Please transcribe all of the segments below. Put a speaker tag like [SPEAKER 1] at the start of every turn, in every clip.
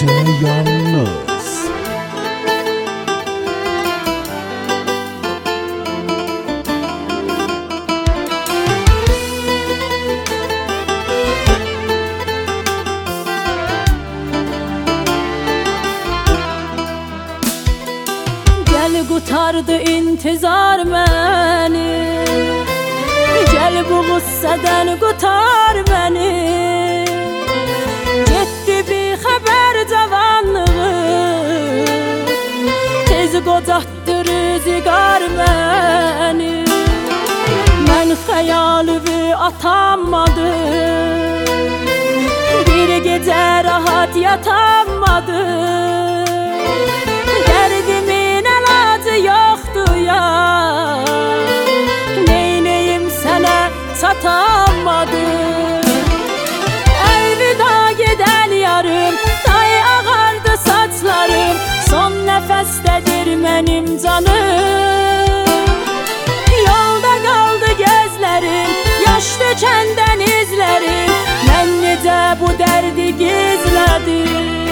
[SPEAKER 1] Gece yalnız.
[SPEAKER 2] Gel kurtardı intizar beni, gel bu gusseden kurtar beni. Getdi bir haber cavanlığı, tez qocatdı rüzgar beni. Ben hayalimi atamadım, bir gece rahat yatamadım. Derdimin ilacı yoktu ya, neyneyim sana satamadım. Elvida giden yarım, day ağardı saçlarım. Son nefestedir benim canım. Yolda kaldı gözlerim, yaş dökenden izlerim. Ben necə bu derdi gizledim.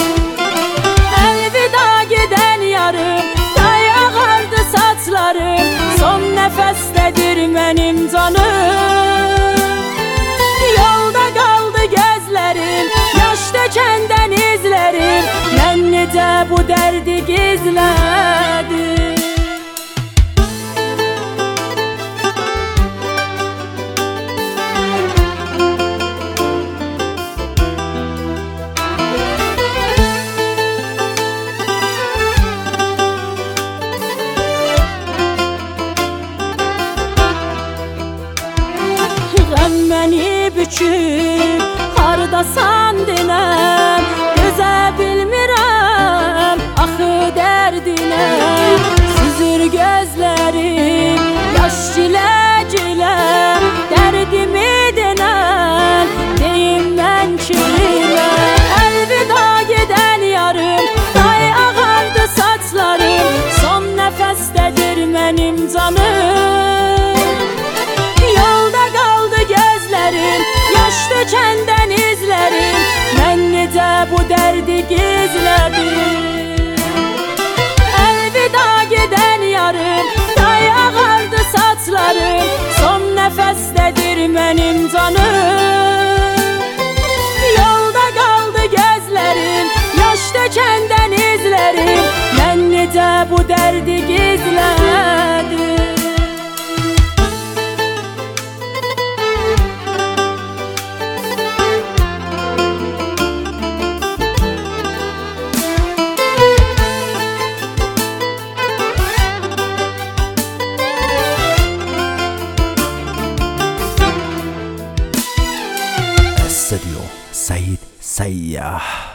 [SPEAKER 2] Elvida giden yarım, day ağardı saçlarım. Son nefestedir benim canım. Yolda kaldı gözlerim, yaş dökenden izlerim. Ben necə bu derdi gizledim. Beni büküp hardasan dinəm, gözə bilmirəm axı dərdinə. Süzür gözlərim yaş gilə-gilə, dərdimi denən deyim mən kimə. Elvida gedən yarım, day ağardı saçlarım. Son nəfəstədir mənim canım. Yolda kaldı gözlerim, yaş dökenden izlerim. Ben necə bu derdi gizledim. Elvida giden yarım, day ağardı saçlarım. Son nefestedir benim canım. Yolda kaldı gözlerim, yaş dökenden izlerim. Ben necə bu derdi gizledim.
[SPEAKER 1] استوديو سعيد سياح.